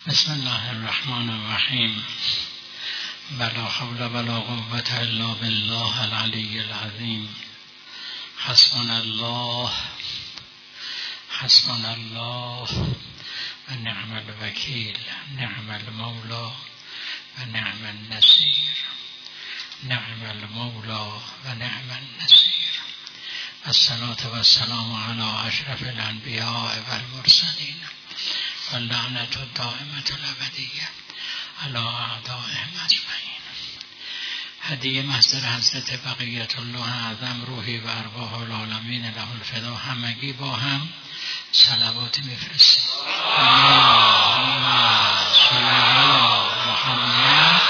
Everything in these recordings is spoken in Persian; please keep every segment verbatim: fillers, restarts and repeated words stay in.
بسم الله الرحمن الرحیم. ولا حول ولا قوة الا بالله العلی العظیم. حسبنا الله حسبنا الله و نعم الوکیل، نعم المولا و نعم النصیر، نعم المولا و نعم النصیر. الصلاة و السلام علی اشرف الانبیاء و المرسلین و لعنت الدائمة الابدیه علی اعدائهم اجمعین. هدیه محضر حضرت بقیت الله اعظم روحی و ارواح العالمین له الفدا. همگی با هم صلوات میفرستیم. محمد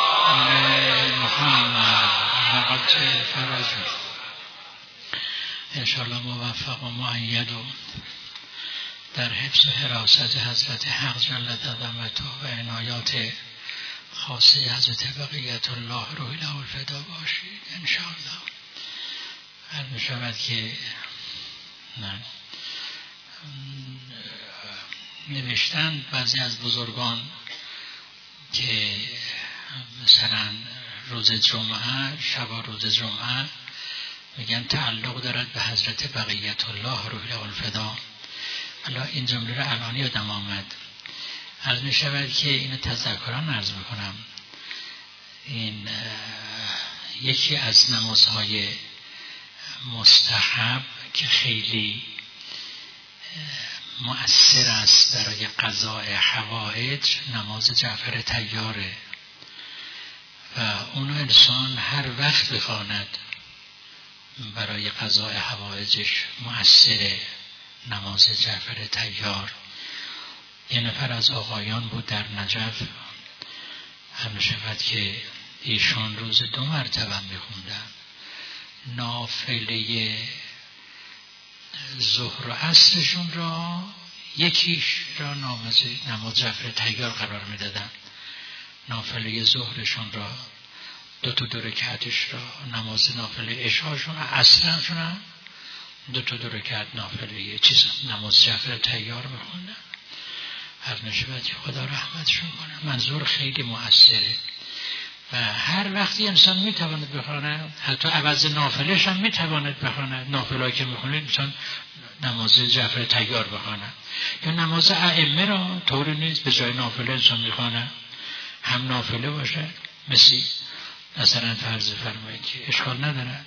محمد وقت فرج انشاءالله موفق و معید و در حفظ و حراست حضرت حق جل عظمته و عنایات خاصه حضرت بقیت الله روحی له الفدا باشید انشاءالله. هر می شود که نه نوشتن بعضی از بزرگان که مثلا روز جمعه، شب روز جمعه میگن تعلق دارد به حضرت بقیت الله روحی له الفدا. حالا این جمله رو الان یادم آمد، عرض می شود که اینو تذکران عرض میکنم. این یکی از نمازهای مستحب که خیلی مؤثر است برای قضاء حوائج نماز جعفر طیاره و اونو انسان هر وقت بخواند برای قضاء حوائجش مؤثره. نماز جعفر طیار یه نفر از آقایان بود در نجف، هم شود که ایشان روز دو مرتبه میخوندن. نافله ظهر و عصرشون را یکیش را نماز نماز جعفر طیار قرار میدادن، نافله ظهرشون را دو تا دو رکعتش را نماز نافله عشاشون، عصرشون دو تا دو رکعت نافله یه چیز نماز جعفر طیار میخوندن. هر نشود که خدا رحمتشون کنه. منظور خیلی مؤثره و هر وقتی انسان میتواند بخونه، حتی عوض نافلش هم میتواند بخونه. نافله‌ای که میخونه انسان نماز جعفر طیار بخونه یا نماز ائمه را طوری نیست به جای نافله انسان میخونه هم نافله باشه. مثل مثلا فرض فرمایید که اشکال نداره،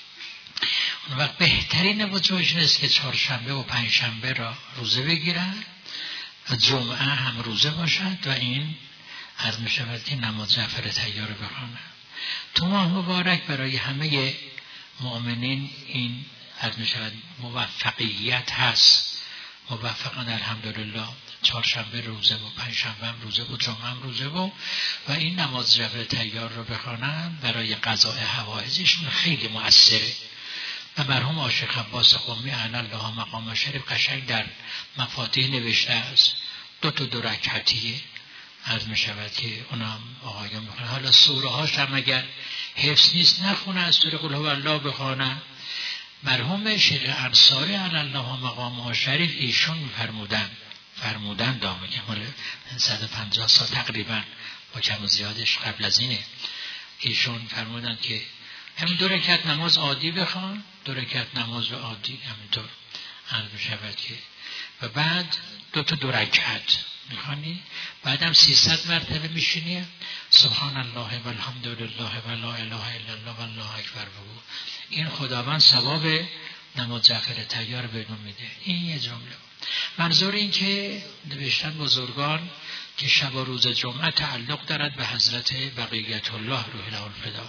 اون وقت بهترین وجهش نیست که چهارشنبه و پنجشنبه را روزه بگیرن و جمعه هم روزه باشد و این عرض می شود که نماز جعفر طیار بخوانه. تو ماه مبارک برای همه مؤمنین این عرض می شود موفقیت هست. موفقان الحمدلله. چهارشنبه روزه و پنجشنبه هم روزه و جمعه هم روزه و و این نماز جعفر طیار رو بخوانن برای قضاء حوائجشون خیلی مؤثره. و مرحوم عاشق عباس قمی اعلی الله مقام شریف قشنگ در مفاتیح نوشته است دو تا دو رکعتیه عرض می شود که اونم آقایان بخونه. حالا سوره هاش هم اگر حفظ نیست نخونه، از سوره قل هو الله بخونه. مرحوم شیخ انصاری اعلی الله مقام شریف ایشون میفرمودن فرمودن دامه که مال صد و پنجاه سال تقریبا با کم و زیادش قبل از اینه، ایشون فرمودن که همین دو رکعت نماز عادی بخوان، دو رکعت نماز عادی همینطور عرض بشود که و بعد دو تا دو رکعت میخوانی، بعدم سیصد مرتبه میشینی سبحان الله و الحمدلله و لا اله الا الله و الله اکبر بگو. این خداوند ثواب نماز جعفر طیار بدون میده. این یه جمله. منظور این که نوشتن بزرگان که شب و روز جمعه تعلق دارد به حضرت بقیت الله روحی له الفدا.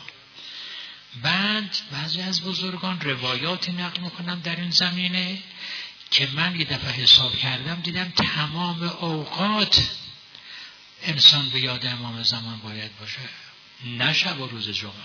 بعد بعضی از بزرگان روایاتی نقل میکنم در این زمینه که من یه دفعه حساب کردم دیدم تمام اوقات انسان به یاد امام زمان باید باشه، نه شب و روز جمعه.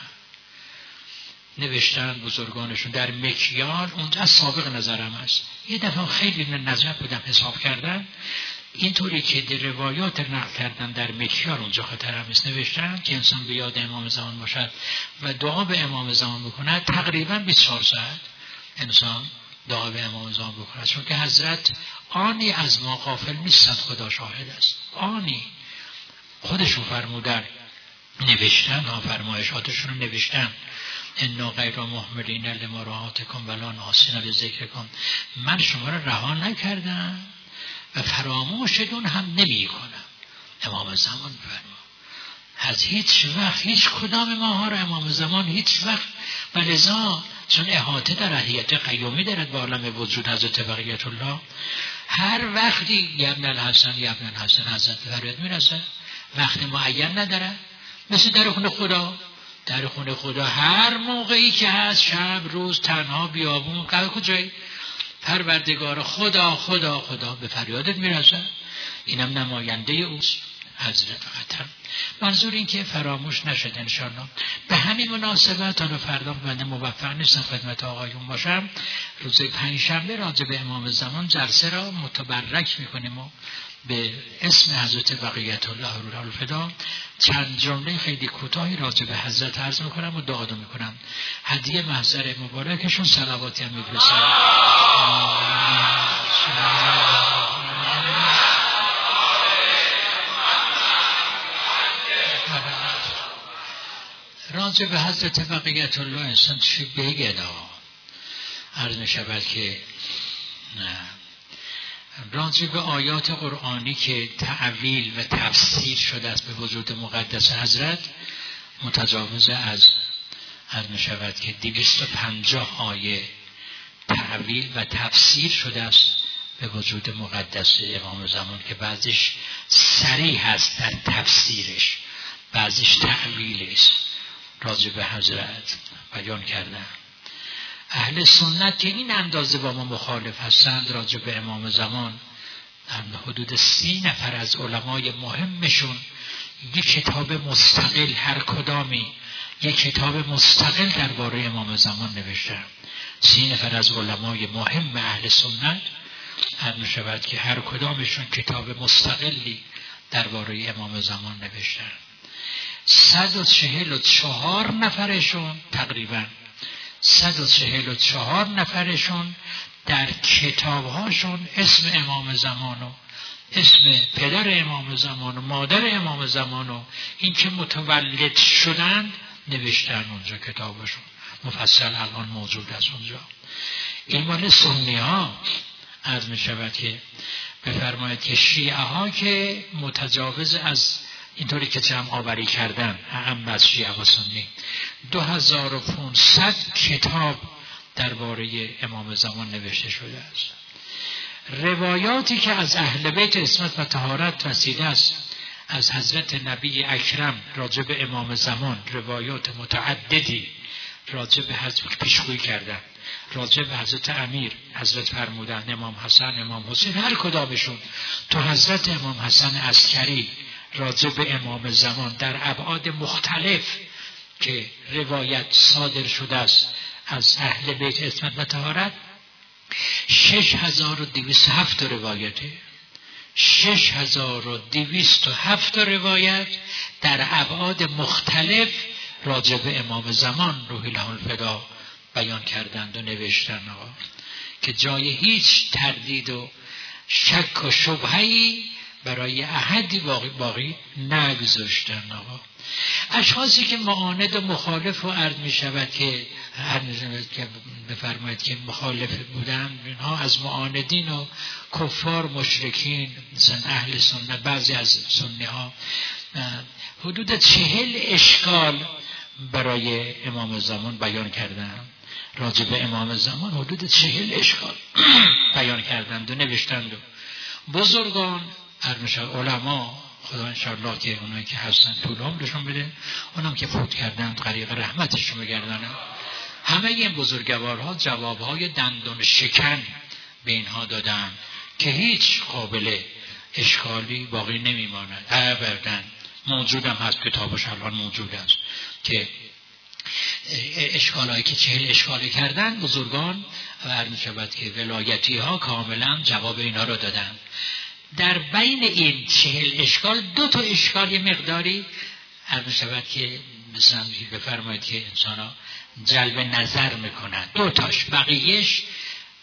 نوشتن بزرگانشون در مکیال، اونجا سابق نظرم است، یه دفعه خیلی نظر بودم حساب کردم اینطوری که در روایات نقل کردن در مکیال اونجا خطرم است. نوشتن که انسان به یاد امام زمان باشد و دعا به امام زمان بکنه تقریبا بیست و چهار ساعت انسان دعا به امام زمان بکنند، چون که حضرت آنی از ما غافل نیستند، خدا شاهد است. آنی خودشون فرمودن، نوشتن ها، فرمایشاتشون رو نوشتن، انا غیر مهملین لمراعاتکم ولا ناسین لذکرکم، من شما رو رها نکردم و فراموشتون هم نمی کنم. امام زمان فرما از هیچ وقت هیچ کدام ماها را امام زمان هیچ وقت، و لذا چون احاطه در احیت قیومی دارد با عالم وجود حضرت بقیت الله، هر وقتی یبن الحسن یبن الحسن حضرت فریاد میرسه، وقت معین نداره. مثل در خونه خدا، در خونه خدا هر موقعی که هست، شب روز تنها بیابون که کجایی، پروردگار خدا خدا خدا به فریادت میرسه. اینم نماینده اوست حضرت قطر. منظور این که فراموش نشد انشاءالله. به همین مناسبت تا فردا بنده موفق نیستم خدمت آقایون باشم، روز پنجشنبه راجع به امام زمان جلسه را متبرک میکنیم و به اسم حضرت بقیت الله روح الفدا چند جمله خیلی کوتاهی راجع به حضرت عرض میکنم و دعا میکنم. هدیه محضر مبارکشون صلواتی هم میفرستم. راجع به حضرت بقیت الله انسان چی بگه؟ عرض می شود که راجع به آیات قرآنی که تعویل و تفسیر شده است به وجود مقدس حضرت، متجاوز از عرض می شود که دویست و پنجاه آیه تعویل و تفسیر شده است به وجود مقدس امام زمان، که بعضیش صریح هست در تفسیرش، بعضیش تعویل است راجع به حضرت بیان کردن. اهل سنت که این اندازه با ما مخالف هستند راجع به امام زمان، حدود سی نفر از علمای مهمشون یک کتاب مستقل، هر کدامی یک کتاب مستقل درباره امام زمان نوشتن. سی نفر از علمای مهم اهل سنت هر میشود که هر کدامشون کتاب مستقلی درباره امام زمان نوشتن. صد و چهل و چهار نفرشون تقریبا صد و چهل و چهار نفرشون در کتابهاشون اسم امام زمان و اسم پدر امام زمان و مادر امام زمان و این که متولد شدند نوشتن اونجا، کتابشون مفصل الان موجود است اونجا. این مال سنی ها. عرض می شود که بفرمایید که شیعه ها که متجاوز از اینطوری که جمع آوری کردن، هم از شیعه و سنی، دو هزار و پانصد کتاب درباره امام زمان نوشته شده است. روایاتی که از اهل بیت عصمت و طهارت رسیده است از حضرت نبی اکرم راجع به امام زمان، روایات متعددی راجع به حضرت پیشگویی کردن. راجع به حضرت امیر حضرت فرمودن امام حسن امام حسین هر کدامشون، تو حضرت امام حسن عسکری راجع به امام زمان در ابعاد مختلف که روایت صادر شده است از اهل بیت عصمت و طهارت، شش هزار و دویست و هفت روایته شش هزار و دویست و هفت روایت در ابعاد مختلف راجع به امام زمان روح الله الفدا بیان کردند و نوشتند که جای هیچ تردید و شک و شبهه‌ای برای احدی باقی باقی نگذاشتن. آقا اشخاصی که معاند و مخالف و عرض می شود که هر نظامت که بفرمایید که مخالف بودن، اینها از معاندین و کفار مشرکین مثلا اهل سنت، بعضی از سنی ها حدود چهل اشکال برای امام زمان بیان کردن. راجع به امام زمان حدود چهل اشکال بیان کردند و نوشتند. و بزرگان علما خدا انشاءالله که اونایی که هستن طول عمرشون بده، اونام که فوت کردن غریق رحمتشون بگردانه، همه این بزرگوارها جوابهای دندون شکن به اینها دادن که هیچ قابل اشکالی باقی نمیماند. ابدا موجودم هست، کتابش الان موجود است که اشکالایی که چهل اشکالی کردن بزرگان و هر میشود که ولایتی ها کاملا جواب اینا رو دادن. در بین این چهل اشکال دو تا اشکال یه مقداری هر میشود که مثلا بفرمایید که انسان ها جلب نظر میکنن، دو تاش، بقیهش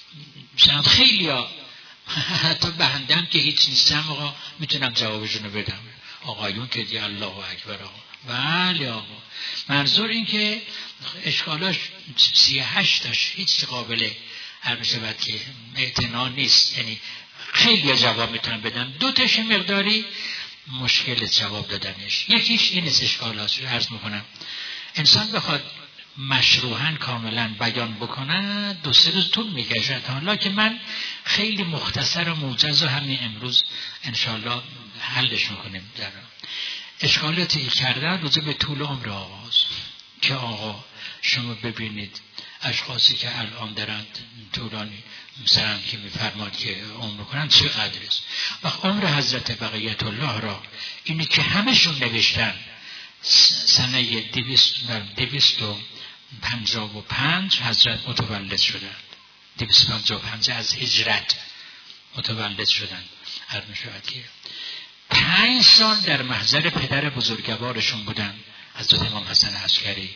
مثلا خیلی ها حتی بهندم که هیچ نیستم آقا میتونم جوابشونو بدم. آقایون که دی الله اکبر آقا. بله آقا. منظور این که اشکالاش سی هشتاش هیچ قابل هر میشود که اعتنا نیست، یعنی خیلی جواب میتونم بدم، دو تاش مقداری مشکل جواب دادنش. یکیش این است، اشکالات رو عرض میکنم. انسان بخواد مشروحاً کاملا بیان بکنه دو سه روز طول میکشه، حالا که من خیلی مختصر و موجز و همین امروز انشاءالله حلش میکنیم. در اشکالاتی کردن روزه به طول عمر آغاز که آقا شما ببینید اشخاصی که الان دارند طولانی مثلا که میفرماد که عمر کنند چقدر است. و عمر حضرت بقیت الله را اینی که همشون نوشتن سنه دویست و پنجاه و پنج حضرت متولد شدند، دویست و پنجاه و پنج از هجرت متولد شدند. هر میشود که پنج سال در محضر پدر بزرگوارشون بودن، حضرت امام حسن عسکری.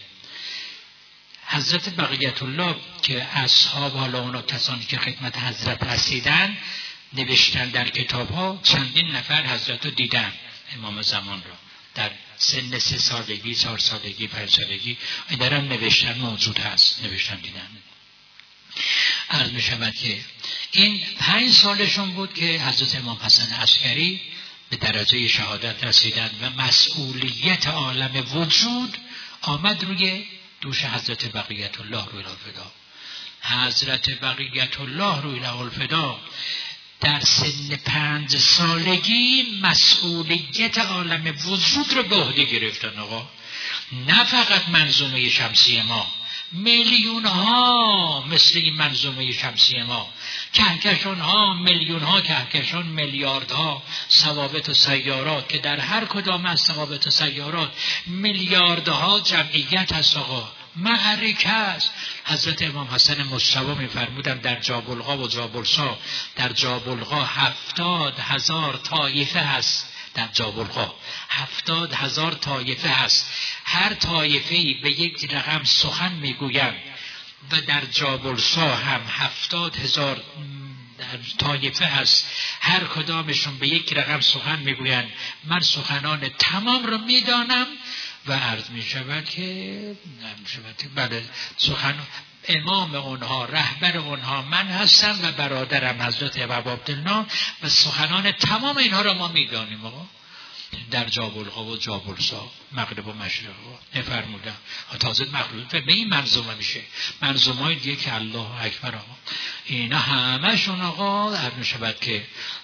حضرت بقیت الله که اصحاب، حالا اونا کسانی که خدمت حضرت رسیدن، نوشتن در کتاب ها چندین نفر حضرت رو دیدن، امام زمان را در سن سه سالگی، چهار سالگی، پنج سالگی درم نوشتن موجود هست، نوشتن دیدن. عرض می شود که این پنج سالشون بود که حضرت امام حسن عسکری به درجه شهادت رسیدن و مسئولیت عالم وجود آمد روی دوش حضرت بقیت الله روی الفدا. حضرت بقیت الله روی الفدا در سن پنج سالگی مسئولیت عالم وجود رو به عهده گرفتن. آقا نه فقط منظومه شمسی ما، میلیون ها مثل این منظومه شمسی ما، کهکشان ها، میلیون ها کهکشان، میلیارد ها ثوابت و سیارات که در هر کدام از ثوابت و سیارات میلیاردها جمعیت هست. آقا معرکه است. حضرت امام حسن مجتبی می‌فرمودن در جابلقا و جابلسا، در جابلقا هفتاد هزار طایفه هست، در جابلقا هفتاد هزار طایفه هست، هر طایفه‌ای به یک رقم سخن میگویند و در جابلسا هم هفتاد هزار طایفه هست، هر کدامشون به یک رقم سخن میگویند. من سخنان تمام رو میدانم و عرض می شود که بله سخن امام اونها، رهبر اونها من هستم و برادرم حضرت ابو عبدالله و سخنان تمام اینها را ما می دانیم. آقا در جابلقا و جابلسا، مغرب و مشرق نفرمودم. تازه مخلوط به این منظومه میشه، منظومه های دیگه که الله اکبر. آقا اینا همشون آقا عرض می شود که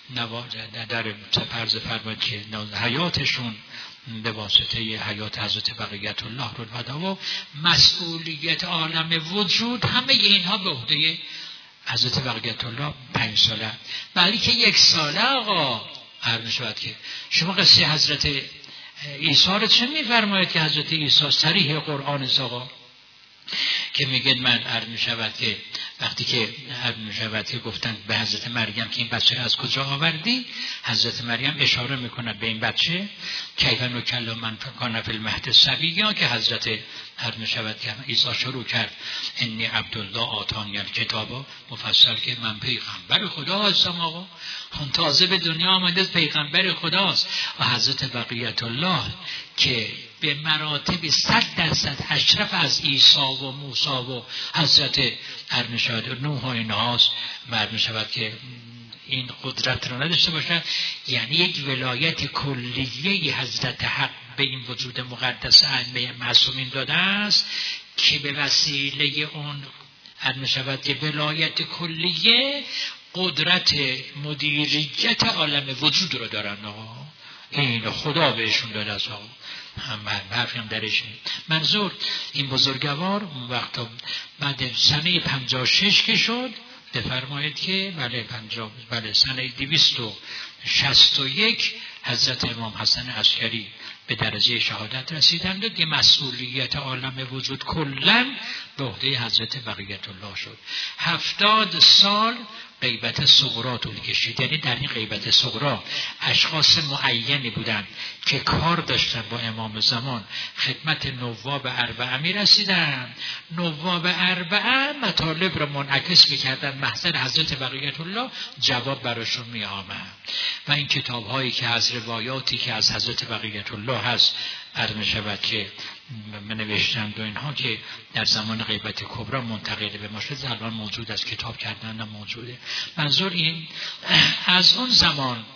در فرض فرمود که حیاتشون به واسطه حیات حضرت بقیت الله رو الفدا و مسئولیت عالم وجود، همه اینها به عهده حضرت بقیت الله پنج ساله، ولی که یک ساله. آقا هر میشود که شما قصه حضرت عیسی رو چه میفرمایید که حضرت عیسی صریح قرآن است آقا که میگن من عرض میشود که وقتی که عرض میشود که گفتن به حضرت مریم که این بچه از کجا آوردی، حضرت مریم اشاره میکنه به این بچه کیف نکلم من کان فی المهد صبیا، که حضرت عرض میشود که عیسی شروع کرد انی عبدالله آتانی الکتاب، مفصل که من پیغمبر خدا هستم. آقا تازه به دنیا آمده پیغمبر خداست و حضرت بقیت الله که به مراتب صد درصد اشرف از عیسی و موسی و حضرت ارنشاد نوح و اینهاست، مرد شود که این قدرت را نداشته باشد. یعنی یک ولایت کلیه حضرت حق به این وجود مقدس ائمه معصومین داده است که به وسیله اون ارن شود که ولایت کلیه قدرت مدیریت عالم وجود رو دارن. آقا این خدا بهشون داده است. آقا هم حرفی هم درش نیست. منظور این بزرگوار اون وقتا بعد سنه پنجاه و شش که شد بفرمایید که بله پنجاه بله سنه دویست و شصت و یک حضرت امام حسن عسکری به درجه شهادت رسیدند و که مسئولیت عالم وجود کلن به عهده حضرت بقیت الله شد. هفتاد سال غیبت صغرا طول کشید. یعنی در این غیبت صغرا اشخاص معینی بودند که کار داشتن با امام زمان خدمت نواب اربعه می رسیدن. نواب اربعه مطالب را منعکس می کردن محضر حضرت بقیت الله، جواب براشون می آمد. و این کتاب هایی که از روایاتی که از حضرت بقیت الله هست عرض می شود که من نوشتم و اینها که در زمان غیبت کبرا منتقل به ما شد، الان موجود است، کتاب کردن موجوده. منظور این از اون زمان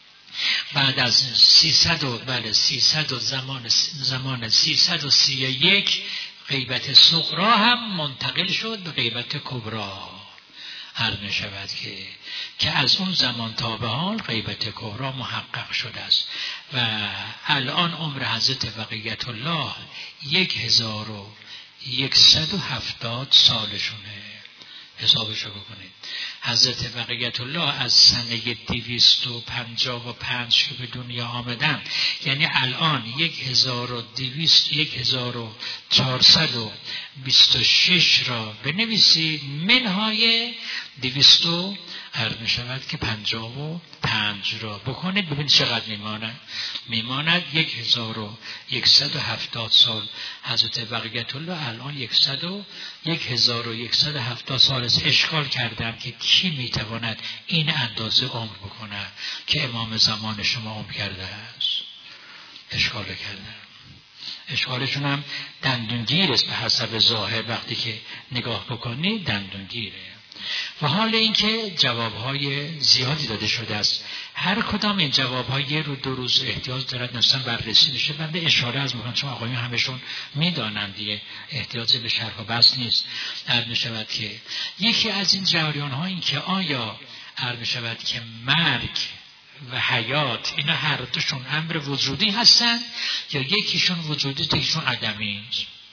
بعد از سیصد و بله سیصد و زمان زمان سیصد و سی و یک غیبت صغرا هم منتقل شد به غیبت کبرا. عرض می شود که که از اون زمان تا به حال غیبت کبرا محقق شده است و الان عمر حضرت بقیت الله یک هزار و یکصد و هفتاد سالشونه. حسابشو بکنید. حضرت بقیت الله از سنه دویست و پنجاه و پنج که به دنیا آمدن، یعنی الان یک هزار و دویست یک هزار و چهارصد و بیست و شش را بنویسید منهای دویست و عرض می شود که پنجاه و پنج را بکنید، ببینید چقدر میماند. میماند یک هزار و یکصد و هفتاد سال. حضرت بقیت الله الان یکصد و یک هزار و یکصد و هفتاد سال است. اشکال کردم که کی میتواند این اندازه عمر بکنه که امام زمان شما عمر کرده است. اشکال کردم. اشکالشون هم دندونگیر است به حسب ظاهر، وقتی که نگاه بکنید دندونگیره. و حال اینکه جوابهای زیادی داده شده است، هر کدام این جوابهای یه رو دو روز احتیاج دارد نفساً بررسی بشه. بنده اشاره از میکنم چون آقایون همشون میدانند دیگه، احتیاج به شرح و بحث نیست. عرض میشود که یکی از این جریان ها این که آیا عرض میشود که مرگ و حیات اینا هر دوشون امر وجودی هستن یا یکیشون وجودی یکیشون عدمی؟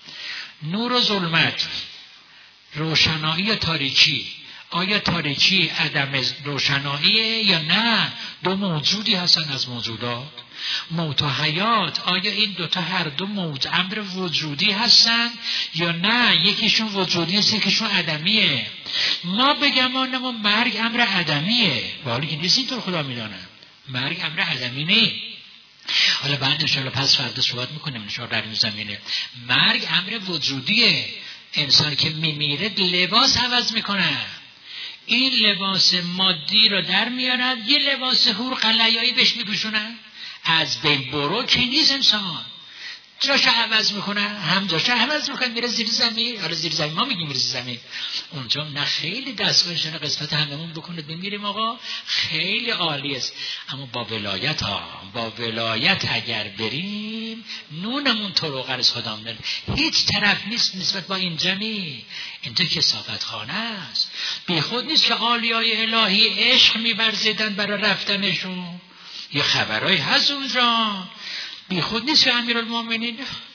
نور و ظلمت، روشنایی یا تاریکی، آیا تاریکی عدم روشناییه یا نه دو موجودی هستن از موجودات؟ موت و حیات، آیا این دوتا هر دو موج امر وجودی هستن یا نه یکیشون وجودی است یکیشون عدمیه؟ ما بگمانم و مرگ امر عدمیه، ولی که نیست اینطور خدا میدانه. مرگ امر عدمی نه. حالا بعد انشاءالله پس فردا صحبت میکنیم انشاءالله در این زمینه. مرگ امر وجودیه. انسان که میمیره لباس عوض میکنه، این لباس مادی رو در میارد یه لباس حور قلیایی بهش میپوشونن. از بین برو که نیست انسان، جاشو عوض میکنه، هم جاشو عوض میکنه میره زیر زمین. حالا زیر زمین ما میگیم میره زیر زمین، اونجا نه خیلی دستگاهشون قسمت هممون بکنه بمیریم آقا، خیلی عالی است. اما با ولایت ها با ولایت اگر بریم نونمون طرق از خدا میره، هیچ طرف نیست نسبت با این جمعی. اینجا کثافت خانه است. بی خود نیست که عالیای الهی عشق می‌ورزیدن برای رفتنشون، یه خبرایی هست اونجا. بی خود نیست که امیرالمومنین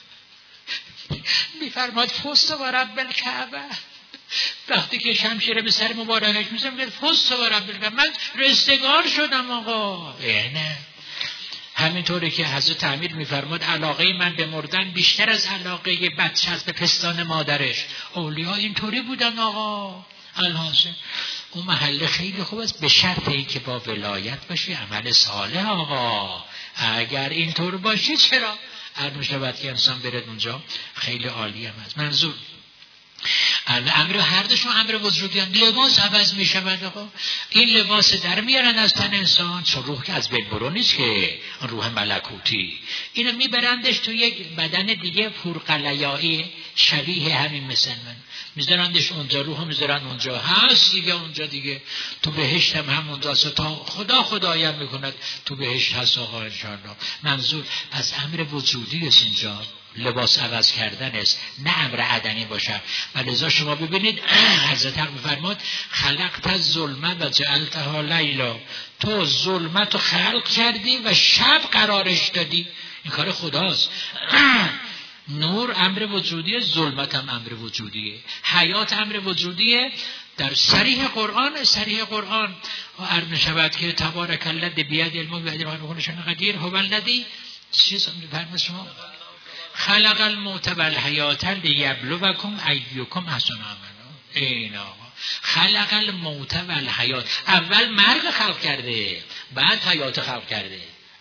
میفرماد فست و رب الکعبه، وقتی که شمشیر به سر مبارکش میزنم فست و رب الکعبه، من رستگار شدم آقا. نه همینطوری که حضرت امیر میفرماد علاقه من به مردن بیشتر از علاقه بچه است به پستان مادرش. اولیاء اینطوری بودن آقا. الحاصل اون محله خیلی خوب است به شرط این که با ولایت باشی، عمل صالح آقا. اگر اینطور باشی چرا هر میشود که انسان برد اونجا، خیلی عالی هم است. منظور امر هر دوشون امر وجودی هم. لباس عوض می شود آقا. این لباس در میارن از تن انسان، چون روح که از بین برو نیست که روح ملکوتی، اینو میبرندش تو یک بدن دیگه پرقلیایی شبیه همین مثل من، میذارندش اونجا، روح میذارن اونجا، هست دیگه اونجا دیگه. تو بهشت هم همونجاست، تا خدا خدایم میکند تو بهشت هست آقا انشاءالله. منظور از امر وجودی است اینجا، لباس عوض کردن است، نه امر عدمی باشه. و لذا شما ببینید حضرت حق میفرماد خلقت الظلمه و جعلتها لیلا، تو ظلمت رو خلق کردی و شب قرارش دادی. این کار خداست. نور امر وجودیه، ظلمت هم امر وجودیه، حیات امر وجودیه. در صریح قرآن صریح قرآن عرض می‌شود که تبارک الذی بیده الملک و یده کل شیء قدیر هو الذی چیز می‌فرماید شما خلق الموت و الحیات لیبلوکم ایکم احسن عملا. این آقا خلق الموت و الحیات، اول مرگ خلق کرده بعد حیات خلق کرده.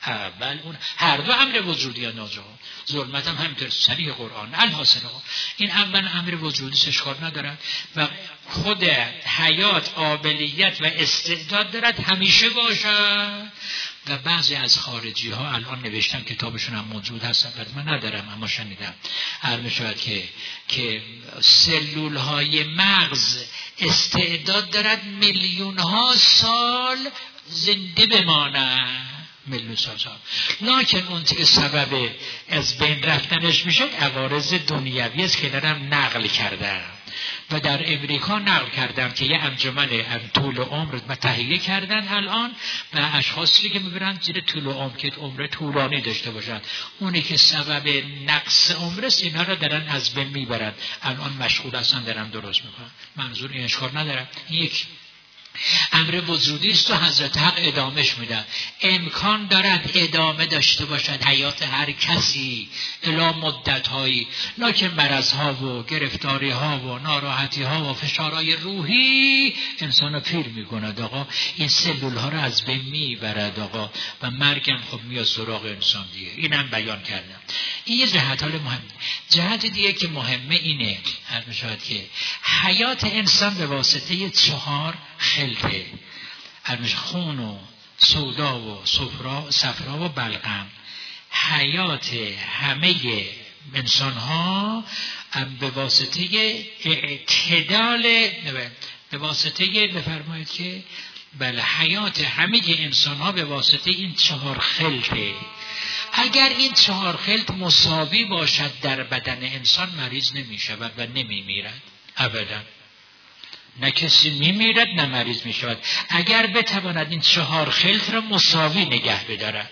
اول اون هر دو امر وجودی ناجا، ظلمت هم همینطور صریح قرآن. الحاصل این اول امر وجودی اشکال ندارد و خود حیات قابلیت و استعداد دارد همیشه باشد. و بعضی از خارجی ها الان نوشتن، کتابشون هم موجود هست، من ندارم اما شنیدم عرض شود که که سلول های مغز استعداد دارد میلیون ها سال زنده بمانند، میلیون سال سال لکن اون که سبب از بین رفتنش میشه عوارض دنیوی است که دارم نقل کردم و در امریکا نقل کردم که یه انجمن طول عمر تهیه کردن الان و اشخاصی که میبرن زیر طول عمر که عمر طولانی داشته باشن، اونی که سبب نقص عمر است اینها رو دارن از بین میبرن. الان مشغول هستن دارن درست میکنن. منظور این اشکال ندارم. یک امر وجودی است و حضرت حق ادامهش میدن. امکان دارد ادامه داشته باشد حیات هر کسی الی مدت هایی، لکن مرض ها و گرفتاری ها و ناراحتی ها و فشارهای روحی انسان پیر میکند آقا، این سلول ها رو از بین میبرد آقا و مرگم خب میاد سراغ انسان دیگه. اینم بیان کردم. این یه جهت حال مهم. جهت دیگه که مهمه اینه هر میشود که حیات انسان به واسطه چهار خلطه، خون و سودا و صفرا صفرا و بلغم. حیات همه انسان ها به واسطه اعتدال، به واسطه بفرمایید که بله حیات همه انسان ها به واسطه این چهار خلطه. اگر این چهار خلط مساوی باشد در بدن انسان مریض نمی شود و نمی میرد ابدا. نه کسی می میرد نه مریض می شود اگر بتواند این چهار خلط را مساوی نگه بدارد.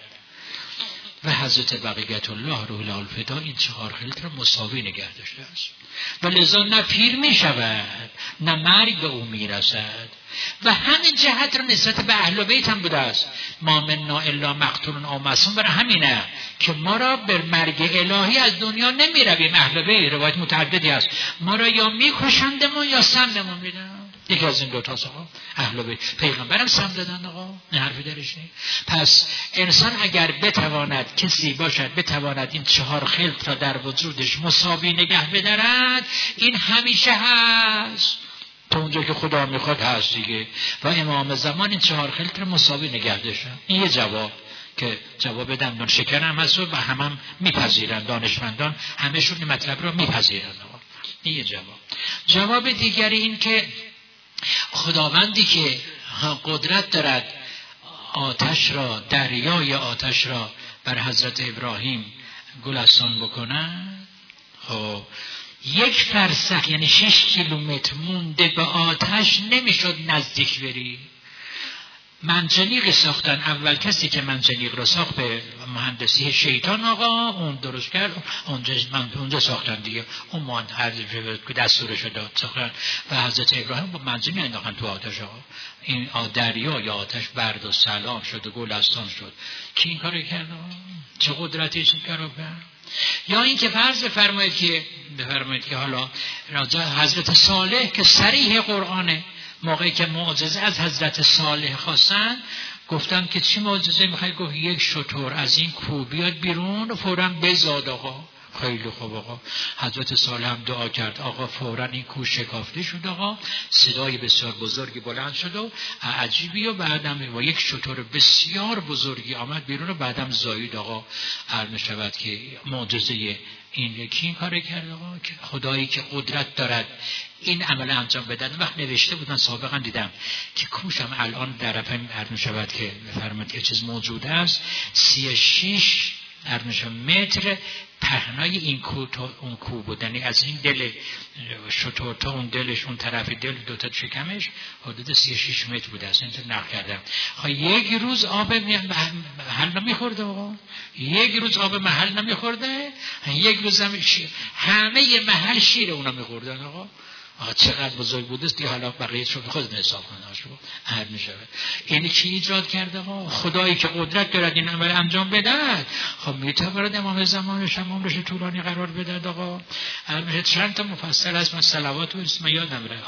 و حضرت بقیت الله روح الفدا این چهار خلط را مساوی نگه داشته است و لذا نه پیر می شود نه مرگ به او می رسد. و همین جهت را نسبت به اهل بیت هم بوده است. ما منا الا مقتول او معصوم. برای همینه که ما را به مرگ الهی از دنیا نمی رویم. اهل بیت روایت متعددی است، ما را یا می کشندمون یا سمدمون میدن. یکی از این دو تا آقا اهل بیت. پیغمبرم سم دادن آقا، نه حرفی درش نیست. پس انسان اگر بتواند کسی باشد بتواند این چهار خلط را در وجودش مساوی نگه بدارد، این همیشه هست تا اونجا که خدا میخواد هست دیگه. و امام زمان این چهار خلط را مساوی نگه داشتن. این یه جواب که جواب دندان شکر هم هست و هم هم میپذیرن دانشمندان، همشون این مطلب را میپذیرن. این یه جواب. جواب دیگری این که خداوندی که قدرت دارد آتش را، دریای آتش را بر حضرت ابراهیم گلستان بکنند، خب یک فرسخ یعنی شش کیلومتر مونده به آتش نمیشد نزدیک بری. منجنیق ساختن. اول کسی که منجنیق را ساخت به مهندسی شیطان آقا، اون درست کرد، اونجا من اونجا ساختن دیگه، اون مهندس که دستورش داد ساختن و حضرت ابراهیم با منجنیق انداختن تو آتش آقا. این دریا یا آتش برد و سلام شد و گلستان شد. کی این کارو کرد؟ چه قدرتی این کارو کرد؟ یا این که فرض بفرمایید که بفرمایید که حالا حضرت صالح که صریح قرآنه، موقعی که معجزه از حضرت صالح خواستن گفتن که چی معجزه میخوای؟ گفت یک شتر از این کوه بیاد بیرون و فوراً بزاد آقا. خیلی خوب آقا. حضرت صالح هم دعا کرد آقا، فوراً این کوه شکافته شد آقا، صدای بسیار بزرگی بلند شد و عجیبی و بعدم و یک شتر بسیار بزرگی آمد بیرون و بعدم زایید آقا. علم شود که معجزه این یکی این کار کرد آقا، که خدایی که قدرت دارد این عمل انجام بدن. وقت نوشته بودن سابقا دیدم که کوشم الان در رفم عرض شود که بفرمایید که چیز موجود است، سی و شش متر پهنای این کوه تا اون کوه بودنی، از این دل شطور تا اون دلش، اون طرف دل دوتا شکمش حدود سی و شش متر بوده است. این نقل کردم. خب یک روز آب محل نمیخورده آقا، یک روز آب محل نمیخورده، یک روز هم شیر. همه محل شیر اونا میخوردن آقا. آقا چقدر بزرگ بوده است. حالا بقیه شو خود حساب کنه شو هر میشه. این کی ایجاد کرده آقا؟ خدایی که قدرت دارد این عمل انجام بده. خب میتواند امام زمانش هم عمرش طولانی قرار بده آقا. البته چند تا مفصل است، من صلوات و اسم یادم رفت.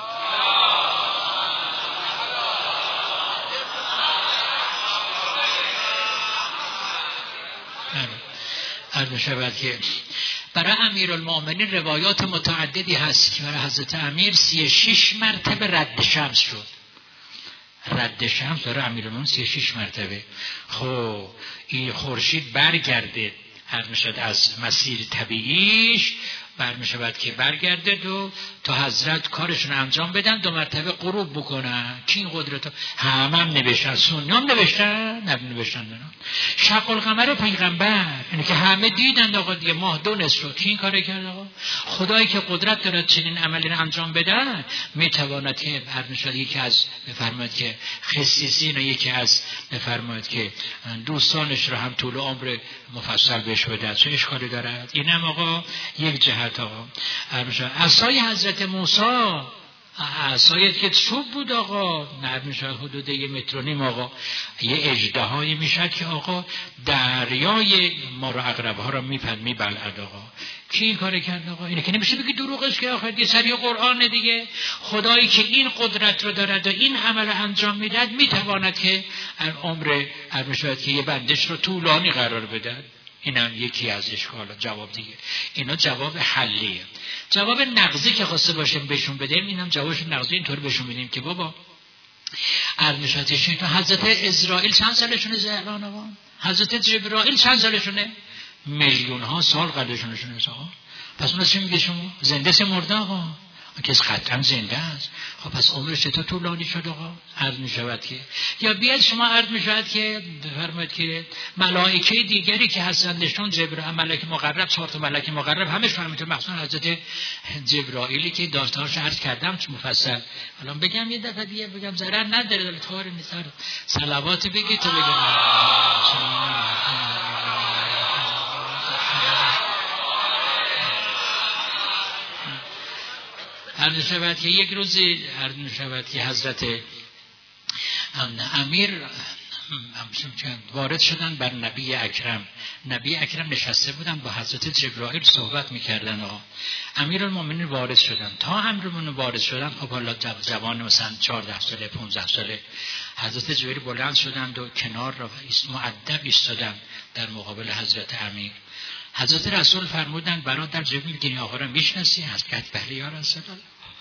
عرض می‌شود که برای امیرالمؤمنین روایات متعددی هست که برای حضرت امیر سی و شش مرتبه رد شمس شد. رد شمس برای امیرالمؤمنین سی و شش مرتبه. خب این خورشید برگرده عرض می‌شود از مسیر طبیعیش برمی‌شود که برگرده دو تا حضرت کارشون انجام بدن، دو مرتبه غروب بکنن. کی این قدرت همه هم نوشتن، سنی هم نوشتن، نه نوشتن نه. شق القمر پیغمبر، یعنی که همه دیدن آقا دیگه ماه دو نصف شد. کی این کارو کرد آقا؟ خدایی که قدرت دارد چنین عملی رو انجام بدن، میتواند که برمی‌شود یکی از بفرمایید که خصیصین و یکی از بفرمایید که دوستانش رو هم طول عمر مفصل بهش بده. چه اشکالی دارد؟ اینم آقا یک جهت. آقا عصای حضرت موسی، عصایی که چوب بود آقا، نرم میشد حدود یه متر و نیم آقا، یه اژدهایی میشد که آقا دریای ما رو عقرب ها رو میپند میبلعد آقا. کی این کار کرد آقا؟ اینه که نمیشه بگی دروغش که آخر یه سری قرآن دیگه. خدایی که این قدرت رو دارد و این عمل انجام میداد میتواند که عمر عرض میشد که یه بندش رو طولانی قرار بده. اینم یکی از اشکالات. جواب دیگه اینا جواب حلیه. جواب نقضی که خواسته باشیم بهشون بدیم، اینم جوابش نقضی اینطور بهشون بدیم که بابا عرض می‌شود تو حضرت اسرائیل چند سالشونه زهران آقا؟ حضرت جبرائیل چند سالشونه؟ میلیون ها سال قدرشونه آقا. پس اون چی میگه شما؟ زنده سه مرده آقا. کس قطعا زنده است. خب پس عمرش چطور طولانی شد آقا؟ عرض می شود که یا بیاد شما عرض می شود که بفرمایید که ملائکه دیگری که هستندشون جبرائیل، ملائکه مقرب، چهار تا ملائکه مقرب همش فهمیدن، مخصوصا حضرت جبرائیلی که داستانش عرض کردم چه مفصل. الان بگم یه دفعه دیگه بگم ضرر نداره، دل طور نیست. صلوات بگید تو بگم عرض شود که یک روزی عرض شود که حضرت امیر وارد شدن بر نبی اکرم. نبی اکرم نشسته بودن با حضرت جبرائیل صحبت میکردن آقا. امیرالمومنین وارد شدن. تا امیرالمومنین وارد شدن خب حالا جوان مثلا چهارده ساله پانزده ساله، حضرت جبرائیل بلند شدند و کنار را مؤدب ایستادن در مقابل حضرت امیر. حضرت رسول فرمودن برادر جبرائیل این آقا را میشناسی؟ از که بله یا رسول الله.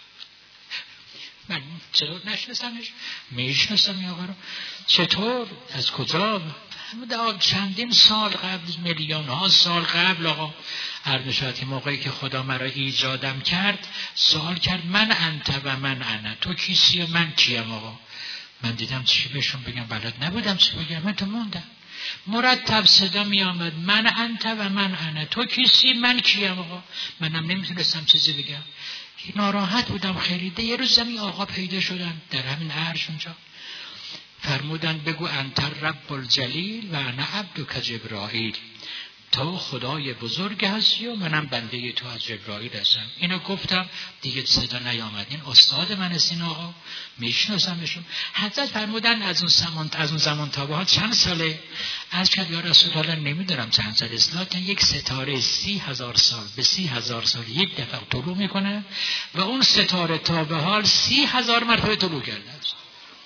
من چطور نشناسمش؟ میشناسم این آقا رو. چطور؟ از کجا؟ چندین سال قبل، میلیون ها سال قبل آقا عرض شد که موقعی که خدا مرا ایجادم کرد سوال کرد من انت و من انا، تو کیسی و من کیم آقا. من دیدم چی بهشون بگم بلد نبودم چی بگم، من تو موندم. مرتب صدا می آمد من انت و من انا، تو کیسی من کیم آقا. منم نمیتونستم چیزی بگم، ناراحت بودم خیلی. یه روز زمین آقا پیدا شدن در همین عرش اونجا، فرمودن بگو انت رب الجلیل و انا عبدک جبرائیل، تو خدای بزرگ هستی و منم بنده تو از جبرائیل هستم. اینو گفتم دیگه صدا نیامد. این استاد من است این آقا، میشناسمشون. حضرت فرمودن از اون زمان از اون زمان تا به حال چند ساله؟ از که یا رسول الله نمیدونم چند سال است، لکن یک ستاره سی هزار سال به سی هزار سال یک دفعه طلوع میکنه و اون ستاره تا به حال سی هزار مرتبه طلوع کرده است.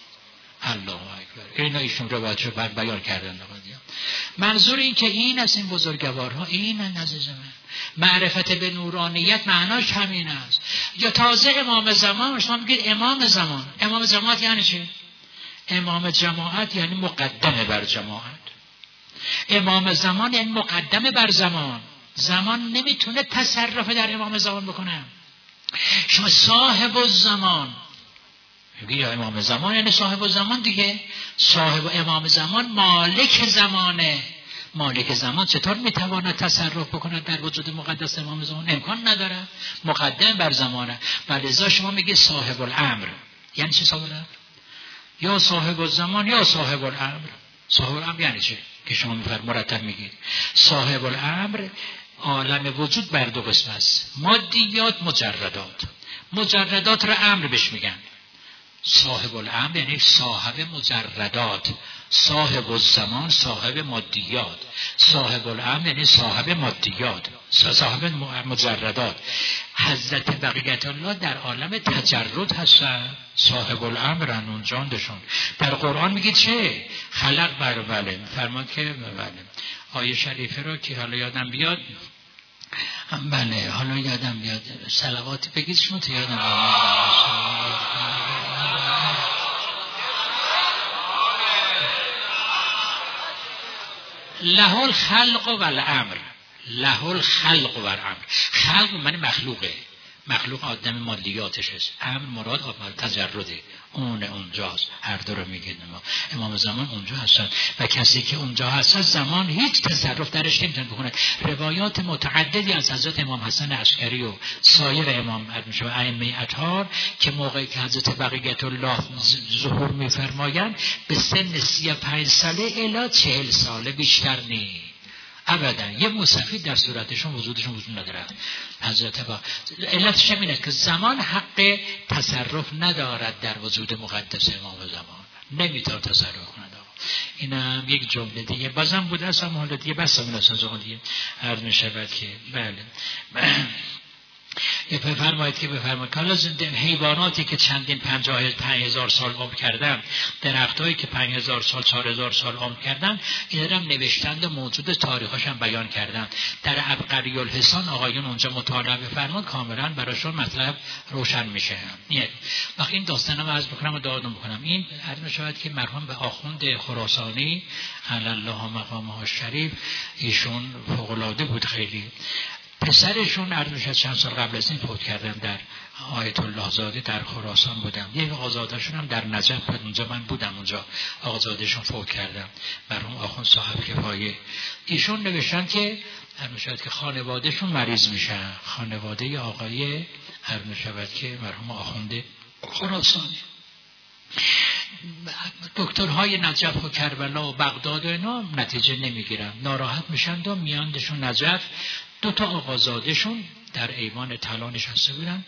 الله اکبر. اینا ایشون رو بچه بر بیان کردن. منظور این که این از این بزرگوارها این عزیز من معرفت به نورانیت معناش همین است. یا تازه امام زمان، شما میگید امام زمان، امام جماعت یعنی چه؟ امام جماعت یعنی مقدمه بر جماعت. امام زمان یعنی مقدمه بر زمان. زمان نمیتونه تصرف در امام زمان بکنه. شما صاحب الزمان میگی یا امام زمان یعنی صاحب الزمان دیگه. صاحب امام زمان مالک زمانه. مالک زمان چطور میتواند تصرف بکند در وجود مقدس امام زمان؟ امکان نداره. مقدم بر زمانه. لذا شما میگی صاحب الامر. یعنی چه صاحب الامر؟ یا صاحب الزمان یا صاحب الامر. صاحب الامر یعنی چه که شما میفرمایید مرتب میگید؟ صاحب الامر عالم وجود بر دو قسم است، مادیات مجردات. مجردات را امر بهش میگن. صاحب الامر یعنی صاحب مجردات. صاحب الزمان صاحب مادیات. صاحب الامر یعنی صاحب مادیات. صاحب مجردات. حضرت بقیت الله در عالم تجرد هستن، صاحب الامرن اون جاندشون. در قرآن میگه چه؟ خلق بر بله فرمان که بله. آیه شریفه رو که حالا یادم بیاد، بله حالا یادم بیاد صلوات بگید شما تو یادم بیاد. له الخلق و الامر، له الخلق و الامر. خلق من مخلوقه، مخلوق آدم مادیاتش است. امر مراد آدم تجرده، اون اونجاست. هر دو رو میگه ما امام زمان اونجا هستن و کسی که اونجا هست زمان هیچ تصرف درش نمیتونه بکنه. روایات متعددی از حضرت امام حسن عسکری و سایر امام ائمه اطهار که موقعی که حضرت بقیت الله ظهور میفرمایند به سن سی و پنج ساله الی چهل ساله بیشتر نیست. ابدا یه موسفی در صورتشون وجودشون وجود نداره. حضرت با علتش اینه که زمان حق تصرف ندارد در وجود مقدس امام زمان، نمیتونه تصرف کنه. اینم یک جمله دیگه بازم بود اصلا حالا دیگه بس همون اصلا دیگه عرض می شود که بله یه بفرمایید که بفرمایید که حالا حیواناتی که چندین پنجاه پنج هزار سال عمر کردن، درختایی که پنج هزار سال چهار هزار سال عمر کردن، این هم نوشتند و موجود تاریخش هم بیان کردن. در عبقری الحسان آقایون اونجا مطالعه بفرمایید کاملا براشون مطلب روشن میشه. یک وقت این داستان هم عرض بکنم و دادم بکنم. این عرض میشود که مرحوم به آخوند خراسانی علی الله مقامه الشریف، ایشون فوق العاده بود خیلی. پسرشون عرض میشد چند سال قبل از این فوت کردن، در آیت الله زاده در خراسان بودم. یک آقازادهشون هم در نجف بود، اونجا من بودم، اونجا آقازادهشون فوت کردم مرحوم آخوند صاحب کفایه. ایشون نوشتن که عرض میشد که خانوادهشون مریض میشن، خانواده آقای عرض میشود که مرحوم آخوند خراسانی. دکترهای نجف و کربلا و بغداد و اینا نتیجه نمیگیرن، ناراحت میشن و میاندشون نجف. دو تا آقازادهشون در ایوان طلا نشسته بودن،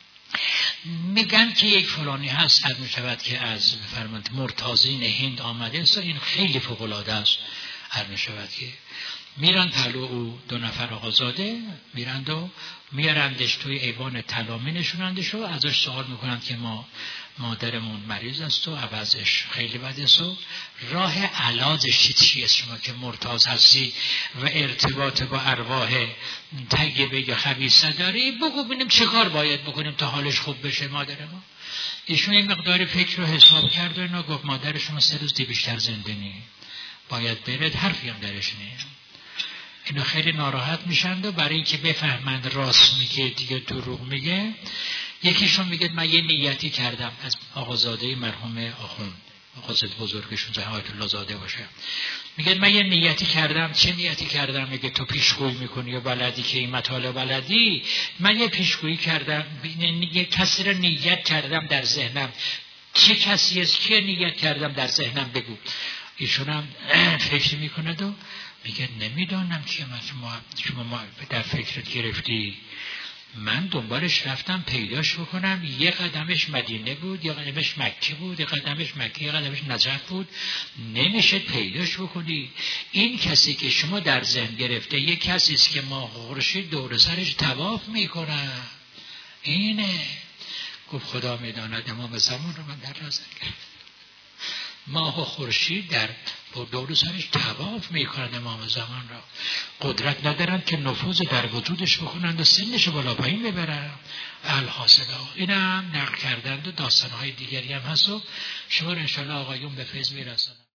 میگن که یک فلانی هست عرض میشود که از فرمانده مرتازین هند آمده است، این خیلی فوق العاده است. عرض میشود که میرن پلو او دو نفر آقازاده میرند و میارندش توی ایوان طلا مینشونندش و ازش سوال میکنند که ما مادرمون مریض است و عوضش خیلی بد است و راه علاجش چیه شما که مرتاض هستی و ارتباط با ارواح طیبه یا خبیثه داری، بگو ببینیم چه کار باید بکنیم تا حالش خوب بشه مادر ما. ایشون این مقدار فکر رو حساب کرد و اینا گفت مادر شما سه روز دی بیشتر زنده نی، باید برد، حرفی هم درش نیست. اینا خیلی ناراحت میشند و برای اینکه بفهمند راست میگه دیگه دروغ میگه، یکیشون میگه من یه نیتی کردم از آقازاده مرحوم آخوند، آقازاده بزرگشون آیت الله زاده باشه، میگه من یه نیتی کردم. چه نیتی کردم؟ میگه تو پیشگویی میکنی و بلدی که این مطالب بلدی. من یه پیشگویی کردم، یه کسی رو نیت کردم در ذهنم. چه کسی است که نیت کردم در ذهنم بگو. ایشون هم فکر میکند و میگه نمیدانم که شما شما در فکرت گرفتی. من دنبالش رفتم پیداش بکنم، یه قدمش مدینه بود، یه قدمش مکه بود، یه قدمش مکه، یه قدمش نجف بود، نمیشه پیداش بکنی. این کسی که شما در ذهن گرفته یه کسی است که ماه خورشید دور سرش طواف میکنه. اینه. گفت خدا میداند امام زمان رو من در نظر گرفتم. ماه و خورشید در دور سرش طواف میکنند امام زمان را، قدرت ندارند که نفوذ در وجودش بکنند و سنش بالا پایین ببرند. الحاصل اینم نقل کردند و داستانهای دیگری هم هست و شما رو انشاءالله آقایون به فیض میرسند.